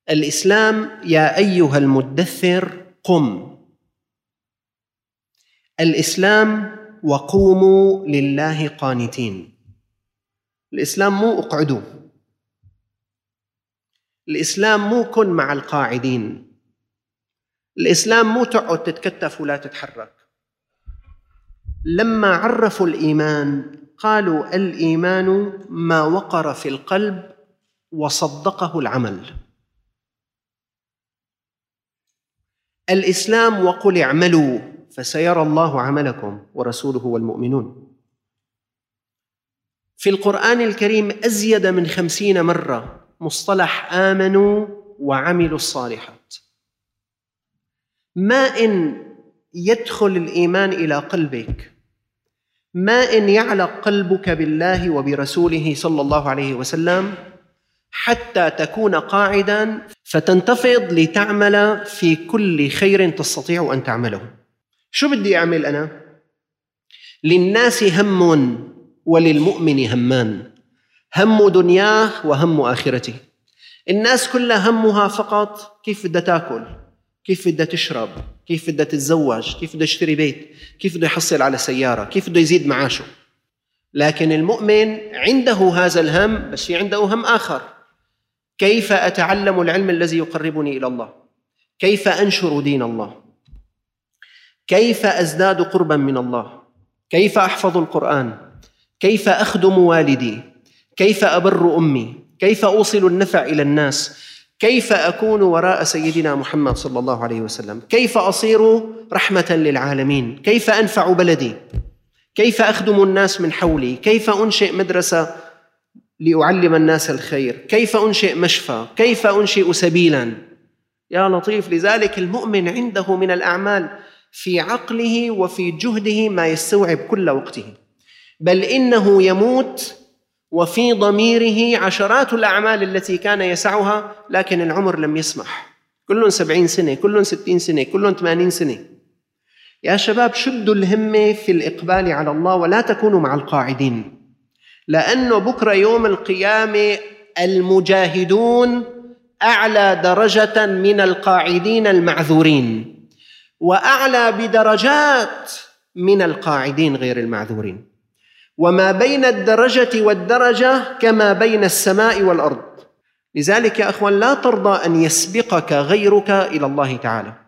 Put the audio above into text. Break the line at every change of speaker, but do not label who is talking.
الإسلام يا أيها المدثر قم. الإسلام وقوموا لله قانتين. الإسلام مو اقعدوا، الإسلام مو كن مع القاعدين، الإسلام مو تقعد تتكتف ولا تتحرك. لما عرفوا الإيمان قالوا الإيمان ما وقر في القلب وصدقه العمل. الإسلام وقل اعملوا فسيرى الله عملكم ورسوله والمؤمنون. في القرآن الكريم أزيد من 50 مرة مصطلح آمنوا وعملوا الصالحات. ما إن يدخل الإيمان إلى قلبك، ما إن يعلق قلبك بالله وبرسوله صلى الله عليه وسلم حتى تكون قاعداً فتنتفض لتعمل في كل خير تستطيع أن تعمله. شو بدي أعمل أنا؟ للناس هم وللمؤمن همان، هم دنياه وهم آخرته. الناس كلها همها فقط كيف بدها تاكل، كيف بدها تشرب، كيف بدها تتزوج، كيف بده يشتري بيت، كيف بده يحصل على سيارة، كيف بده يزيد معاشه. لكن المؤمن عنده هذا الهم، بس في عنده هم آخر: كيف أتعلم العلم الذي يقربني إلى الله؟ كيف أنشر دين الله؟ كيف أزداد قربا من الله؟ كيف أحفظ القرآن؟ كيف أخدم والدي؟ كيف أبر أمي؟ كيف أوصل النفع إلى الناس؟ كيف أكون وراء سيدنا محمد صلى الله عليه وسلم؟ كيف أصير رحمة للعالمين؟ كيف أنفع بلدي؟ كيف أخدم الناس من حولي؟ كيف أنشئ مدرسة لأعلم الناس الخير؟ كيف أنشئ مشفى؟ كيف أنشئ سبيلا؟ يا لطيف. لذلك المؤمن عنده من الأعمال في عقله وفي جهده ما يستوعب كل وقته، بل إنه يموت وفي ضميره عشرات الأعمال التي كان يسعها، لكن العمر لم يسمح. كلهم 70 سنة، كلهم 60 سنة، كلهم 80 سنة. يا شباب، شدوا الهمة في الإقبال على الله ولا تكونوا مع القاعدين، لأنه بكرة يوم القيامة المجاهدون أعلى درجة من القاعدين المعذورين، وأعلى بدرجات من القاعدين غير المعذورين. وما بين الدرجة والدرجة كما بين السماء والأرض. لذلك يا أخوان، لا ترضى أن يسبقك غيرك إلى الله تعالى.